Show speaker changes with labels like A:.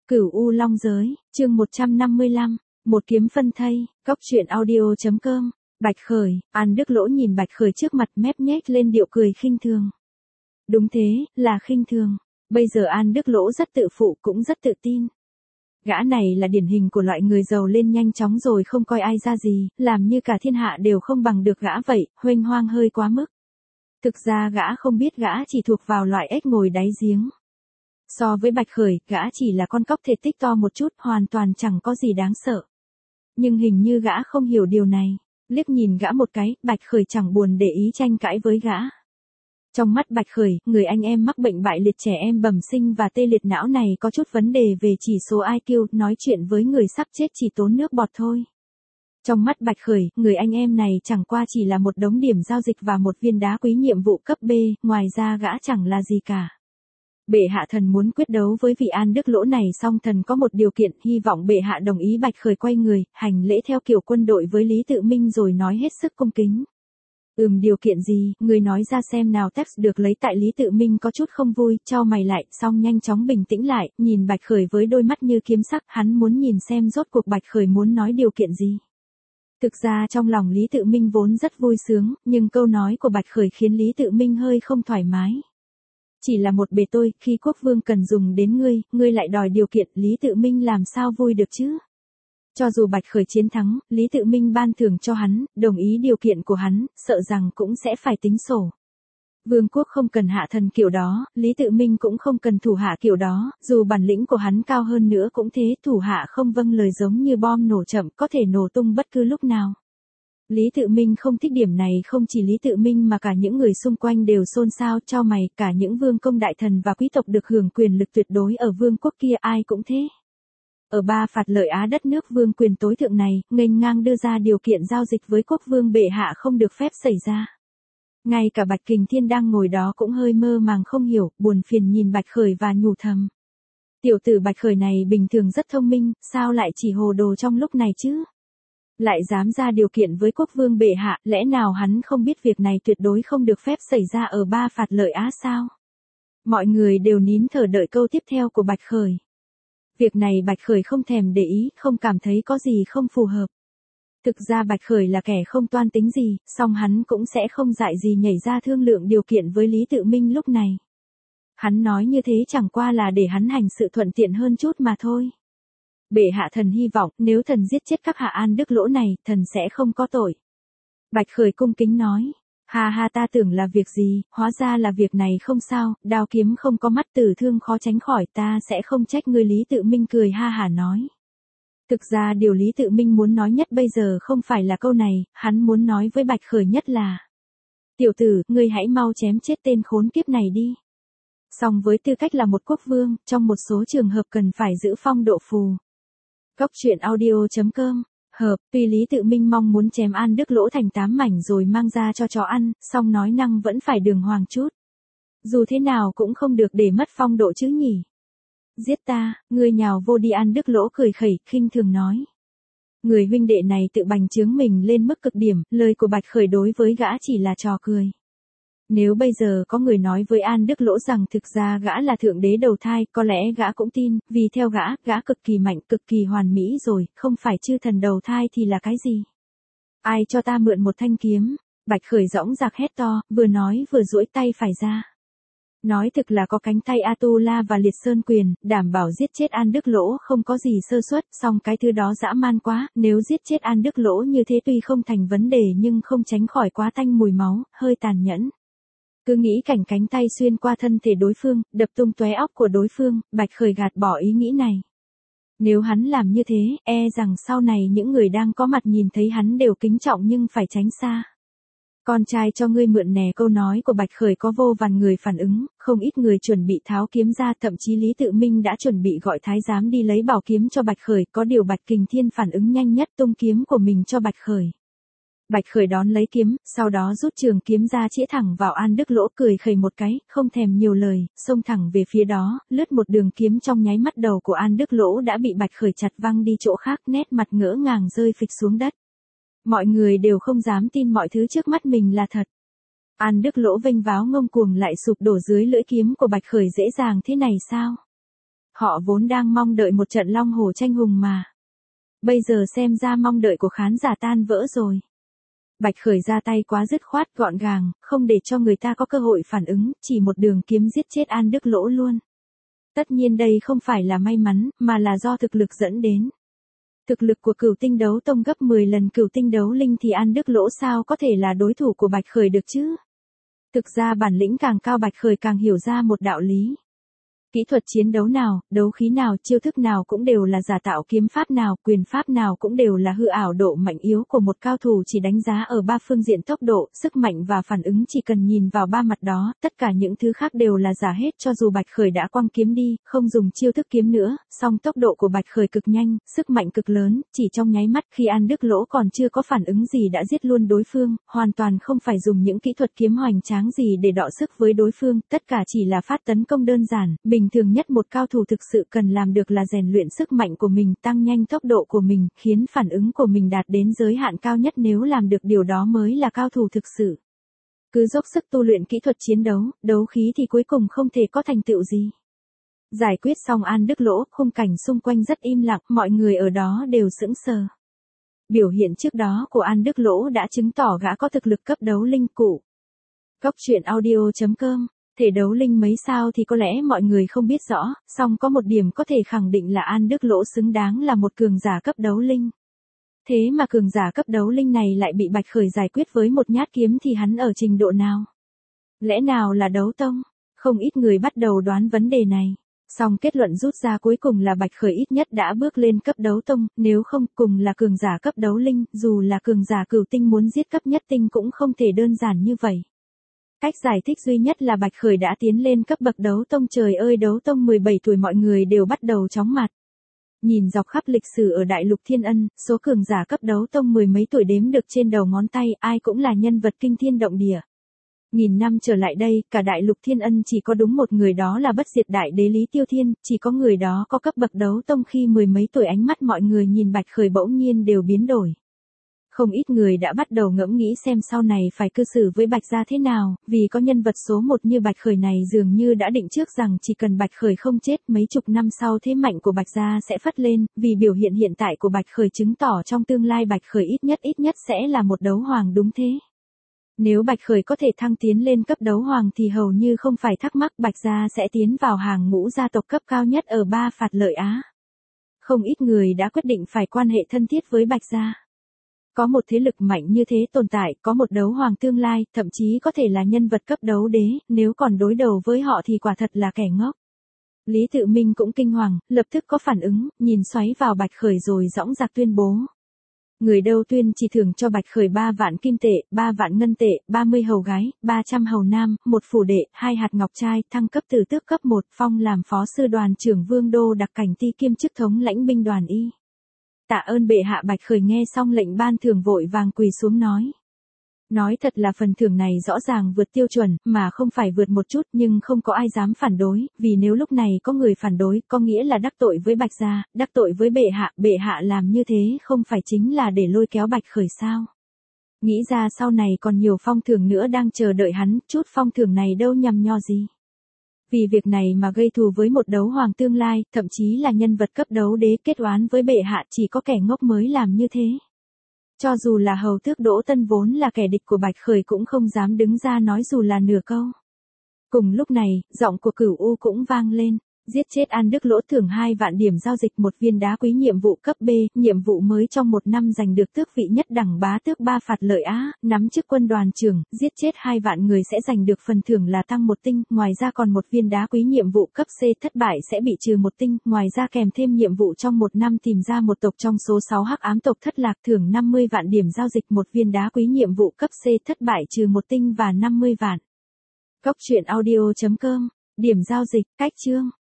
A: Cửu U Long Giới, chương 155, một kiếm phân thây, Cóc truyện audio.com, Bạch Khởi, An Đức Lỗ nhìn Bạch Khởi trước mặt mép nhếch lên điệu cười khinh thường. Đúng thế, là khinh thường. Bây giờ An Đức Lỗ rất tự phụ cũng rất tự tin. Gã này là điển hình của loại người giàu lên nhanh chóng rồi không coi ai ra gì, làm như cả thiên hạ đều không bằng được gã vậy, huênh hoang hơi quá mức. Thực ra gã không biết gã chỉ thuộc vào loại ếch ngồi đáy giếng. So với Bạch Khởi, gã chỉ là con cóc thể tích to một chút, hoàn toàn chẳng có gì đáng sợ. Nhưng hình như gã không hiểu điều này. Liếc nhìn gã một cái, Bạch Khởi chẳng buồn để ý tranh cãi với gã. Trong mắt Bạch Khởi, người anh em mắc bệnh bại liệt trẻ em bẩm sinh và tê liệt não này có chút vấn đề về chỉ số IQ, nói chuyện với người sắp chết chỉ tốn nước bọt thôi. Trong mắt Bạch Khởi, người anh em này chẳng qua chỉ là một đống điểm giao dịch và một viên đá quý nhiệm vụ cấp B, ngoài ra gã chẳng là gì cả. Bệ hạ thần muốn quyết đấu với vị An Đức Lỗ này, song thần có một điều kiện, hy vọng bệ hạ đồng ý. Bạch Khởi quay người, hành lễ theo kiểu quân đội với Lý Tự Minh rồi nói hết sức cung kính. Điều kiện gì, người nói ra xem nào. Text được lấy tại Lý Tự Minh có chút không vui, chau mày lại, xong nhanh chóng bình tĩnh lại, nhìn Bạch Khởi với đôi mắt như kiếm sắc, hắn muốn nhìn xem rốt cuộc Bạch Khởi muốn nói điều kiện gì. Thực ra trong lòng Lý Tự Minh vốn rất vui sướng, nhưng câu nói của Bạch Khởi khiến Lý Tự Minh hơi không thoải mái. Chỉ là một bề tôi, khi quốc vương cần dùng đến ngươi lại đòi điều kiện, Lý Tự Minh làm sao vui được chứ? Cho dù Bạch Khởi chiến thắng, Lý Tự Minh ban thưởng cho hắn, đồng ý điều kiện của hắn, sợ rằng cũng sẽ phải tính sổ. Vương quốc không cần hạ thần kiểu đó, Lý Tự Minh cũng không cần thủ hạ kiểu đó, dù bản lĩnh của hắn cao hơn nữa cũng thế, thủ hạ không vâng lời giống như bom nổ chậm, có thể nổ tung bất cứ lúc nào. Lý Tự Minh không thích điểm này, không chỉ Lý Tự Minh mà cả những người xung quanh đều xôn xao, chau mày, cả những vương công đại thần và quý tộc được hưởng quyền lực tuyệt đối ở vương quốc kia ai cũng thế. Ở Ba Phạt Lợi Á, đất nước vương quyền tối thượng này, nghênh ngang đưa ra điều kiện giao dịch với quốc vương bệ hạ không được phép xảy ra. Ngay cả Bạch Kình Thiên đang ngồi đó cũng hơi mơ màng không hiểu, buồn phiền nhìn Bạch Khởi và nhủ thầm. Tiểu tử Bạch Khởi này bình thường rất thông minh, sao lại chỉ hồ đồ trong lúc này chứ? Lại dám ra điều kiện với quốc vương bệ hạ, lẽ nào hắn không biết việc này tuyệt đối không được phép xảy ra ở Ba Phạt Lợi Á sao? Mọi người đều nín thở đợi câu tiếp theo của Bạch Khởi. Việc này Bạch Khởi không thèm để ý, không cảm thấy có gì không phù hợp. Thực ra Bạch Khởi là kẻ không toan tính gì, song hắn cũng sẽ không dại gì nhảy ra thương lượng điều kiện với Lý Tự Minh lúc này. Hắn nói như thế chẳng qua là để hắn hành sự thuận tiện hơn chút mà thôi. Bệ hạ thần hy vọng, nếu thần giết chết các hạ An Đức Lỗ này, thần sẽ không có tội. Bạch Khởi cung kính nói. Ha ha, ta tưởng là việc gì, hóa ra là việc này không sao, đao kiếm không có mắt, tử thương khó tránh khỏi, ta sẽ không trách ngươi. Lý Tự Minh cười ha hả nói. Thực ra điều Lý Tự Minh muốn nói nhất bây giờ không phải là câu này, hắn muốn nói với Bạch Khởi nhất là: tiểu tử, ngươi hãy mau chém chết tên khốn kiếp này đi. Song với tư cách là một quốc vương, trong một số trường hợp cần phải giữ phong độ phù. Cóc truyện audio.com. Tuy Lý Tự Minh mong muốn chém An Đức Lỗ thành 8 mảnh rồi mang ra cho chó ăn, song nói năng vẫn phải đường hoàng chút. Dù thế nào cũng không được để mất phong độ chứ nhỉ. Giết ta, ngươi nhào vô đi. An Đức Lỗ cười khẩy, khinh thường nói. Người huynh đệ này tự bành trướng mình lên mức cực điểm, lời của Bạch Khởi đối với gã chỉ là trò cười. Nếu bây giờ có người nói với An Đức Lỗ rằng thực ra gã là thượng đế đầu thai, có lẽ gã cũng tin, vì theo gã cực kỳ mạnh, cực kỳ hoàn mỹ rồi, không phải chư thần đầu thai thì là cái gì? Ai cho ta mượn một thanh kiếm? Bạch Khởi dõng dạc hét to, vừa nói vừa duỗi tay phải ra. Nói thực là có cánh tay Atula và Liệt Sơn Quyền, đảm bảo giết chết An Đức Lỗ không có gì sơ suất, song cái thứ đó dã man quá, nếu giết chết An Đức Lỗ như thế tuy không thành vấn đề nhưng không tránh khỏi quá tanh mùi máu, hơi tàn nhẫn. Cứ nghĩ cảnh cánh tay xuyên qua thân thể đối phương, đập tung tóe óc của đối phương, Bạch Khởi gạt bỏ ý nghĩ này. Nếu hắn làm như thế, rằng sau này những người đang có mặt nhìn thấy hắn đều kính trọng nhưng phải tránh xa. Con trai cho ngươi mượn nè. Câu nói của Bạch Khởi có vô vàn người phản ứng, không ít người chuẩn bị tháo kiếm ra, thậm chí Lý Tự Minh đã chuẩn bị gọi thái giám đi lấy bảo kiếm cho Bạch Khởi, có điều Bạch Kình Thiên phản ứng nhanh nhất, tung kiếm của mình cho Bạch Khởi. Bạch Khởi đón lấy kiếm, sau đó rút trường kiếm ra chĩa thẳng vào An Đức Lỗ, cười khẩy một cái, không thèm nhiều lời, xông thẳng về phía đó, lướt một đường kiếm trong nháy mắt đầu của An Đức Lỗ đã bị Bạch Khởi chặt văng đi chỗ khác, nét mặt ngỡ ngàng rơi phịch xuống đất. Mọi người đều không dám tin mọi thứ trước mắt mình là thật. An Đức Lỗ vênh váo ngông cuồng lại sụp đổ dưới lưỡi kiếm của Bạch Khởi. Dễ dàng thế này sao? Họ vốn đang mong đợi một trận long hổ tranh hùng mà. Bây giờ xem ra mong đợi của khán giả tan vỡ rồi. Bạch Khởi ra tay quá dứt khoát gọn gàng, không để cho người ta có cơ hội phản ứng, chỉ một đường kiếm giết chết An Đức Lỗ luôn. Tất nhiên đây không phải là may mắn, mà là do thực lực dẫn đến. Thực lực của Cửu Tinh Đấu Tông gấp 10 lần Cửu Tinh Đấu Linh thì An Đức Lỗ sao có thể là đối thủ của Bạch Khởi được chứ? Thực ra bản lĩnh càng cao Bạch Khởi càng hiểu ra một đạo lý. Kỹ thuật chiến đấu nào, đấu khí nào, chiêu thức nào cũng đều là giả tạo, kiếm pháp nào, quyền pháp nào cũng đều là hư ảo. Độ mạnh yếu của một cao thủ chỉ đánh giá ở 3 phương diện: tốc độ, sức mạnh và phản ứng. Chỉ cần nhìn vào 3 mặt đó, tất cả những thứ khác đều là giả hết. Cho dù Bạch Khởi đã quăng kiếm đi, không dùng chiêu thức kiếm nữa, song tốc độ của Bạch Khởi cực nhanh, sức mạnh cực lớn, chỉ trong nháy mắt khi An Đức Lỗ còn chưa có phản ứng gì đã giết luôn đối phương, hoàn toàn không phải dùng những kỹ thuật kiếm hoành tráng gì để đọ sức với đối phương, tất cả chỉ là phát tấn công đơn giản. Bình thường nhất một cao thủ thực sự cần làm được là rèn luyện sức mạnh của mình, tăng nhanh tốc độ của mình, khiến phản ứng của mình đạt đến giới hạn cao nhất. Nếu làm được điều đó mới là cao thủ thực sự. Cứ dốc sức tu luyện kỹ thuật chiến đấu, đấu khí thì cuối cùng không thể có thành tựu gì. Giải quyết xong An Đức Lỗ, khung cảnh xung quanh rất im lặng, mọi người ở đó đều sững sờ. Biểu hiện trước đó của An Đức Lỗ đã chứng tỏ gã có thực lực cấp đấu linh cụ. Cốc truyện audio.com. Thể đấu linh mấy sao thì có lẽ mọi người không biết rõ, song có một điểm có thể khẳng định là An Đức Lỗ xứng đáng là một cường giả cấp đấu linh. Thế mà cường giả cấp đấu linh này lại bị Bạch Khởi giải quyết với một nhát kiếm thì hắn ở trình độ nào? Lẽ nào là đấu tông? Không ít người bắt đầu đoán vấn đề này. Song kết luận rút ra cuối cùng là Bạch Khởi ít nhất đã bước lên cấp đấu tông, nếu không cùng là cường giả cấp đấu linh, dù là cường giả cửu tinh muốn giết cấp nhất tinh cũng không thể đơn giản như vậy. Cách giải thích duy nhất là Bạch Khởi đã tiến lên cấp bậc đấu tông. Trời ơi, đấu tông 17 tuổi mọi người đều bắt đầu chóng mặt. Nhìn dọc khắp lịch sử ở Đại Lục Thiên Ân, số cường giả cấp đấu tông 10 mấy tuổi đếm được trên đầu ngón tay, ai cũng là nhân vật kinh thiên động địa. Nghìn năm trở lại đây, cả Đại Lục Thiên Ân chỉ có đúng một người, đó là bất diệt đại đế Lý Tiêu Thiên, chỉ có người đó có cấp bậc đấu tông. Khi 10 mấy tuổi, ánh mắt mọi người nhìn Bạch Khởi bỗng nhiên đều biến đổi. Không ít người đã bắt đầu ngẫm nghĩ xem sau này phải cư xử với Bạch gia thế nào, vì có nhân vật số 1 như Bạch Khởi này dường như đã định trước rằng chỉ cần Bạch Khởi không chết, mấy chục năm sau thế mạnh của Bạch gia sẽ phất lên, vì biểu hiện hiện tại của Bạch Khởi chứng tỏ trong tương lai Bạch Khởi ít nhất sẽ là một đấu hoàng. Đúng thế. Nếu Bạch Khởi có thể thăng tiến lên cấp đấu hoàng thì hầu như không phải thắc mắc Bạch gia sẽ tiến vào hàng ngũ gia tộc cấp cao nhất ở Ba Phạt Lợi Á. Không ít người đã quyết định phải quan hệ thân thiết với Bạch gia. Có một thế lực mạnh như thế tồn tại, có một đấu hoàng tương lai, thậm chí có thể là nhân vật cấp đấu đế, nếu còn đối đầu với họ thì quả thật là kẻ ngốc. Lý Tự Minh cũng kinh hoàng, lập tức có phản ứng, nhìn xoáy vào Bạch Khởi rồi dõng dạc tuyên bố. Người đâu tuyên chỉ thưởng cho Bạch Khởi 3 vạn kim tệ, 3 vạn ngân tệ, 30 hầu gái, 300 hầu nam, 1 phủ đệ, 2 hạt ngọc trai, thăng cấp từ tước cấp 1, phong làm phó sư đoàn trưởng Vương Đô Đặc Cảnh Ti kiêm chức thống lãnh binh đoàn y. Tạ ơn bệ hạ. Bạch Khởi nghe xong lệnh ban thưởng vội vàng quỳ xuống nói. Nói thật là phần thưởng này rõ ràng vượt tiêu chuẩn, mà không phải vượt một chút, nhưng không có ai dám phản đối, vì nếu lúc này có người phản đối, có nghĩa là đắc tội với Bạch gia, đắc tội với bệ hạ làm như thế không phải chính là để lôi kéo Bạch Khởi sao? Nghĩ ra sau này còn nhiều phong thưởng nữa đang chờ đợi hắn, chút phong thưởng này đâu nhằm nho gì. Vì việc này mà gây thù với một đấu hoàng tương lai, thậm chí là nhân vật cấp đấu đế, kết oán với bệ hạ, chỉ có kẻ ngốc mới làm như thế. Cho dù là hầu tước Đỗ Tân vốn là kẻ địch của Bạch Khởi cũng không dám đứng ra nói dù là nửa câu. Cùng lúc này, giọng của Cửu U cũng vang lên. Giết chết An Đức Lỗ thưởng 2 vạn điểm giao dịch, 1 viên đá quý. Nhiệm vụ cấp B, nhiệm vụ mới trong 1 năm giành được tước vị nhất đẳng bá tước Ba Phạt Lợi Á, nắm chức quân đoàn trưởng, giết chết 2 vạn người sẽ giành được phần thưởng là tăng 1 tinh, ngoài ra còn 1 viên đá quý. Nhiệm vụ cấp C, thất bại sẽ bị trừ 1 tinh, ngoài ra kèm thêm nhiệm vụ trong 1 năm tìm ra một tộc trong số 6 hắc ám tộc thất lạc, thưởng 50 vạn điểm giao dịch, 1 viên đá quý. Nhiệm vụ cấp C, thất bại trừ 1 tinh và 50 vạn. Cốc truyện audio.com, điểm giao dịch, cách chương.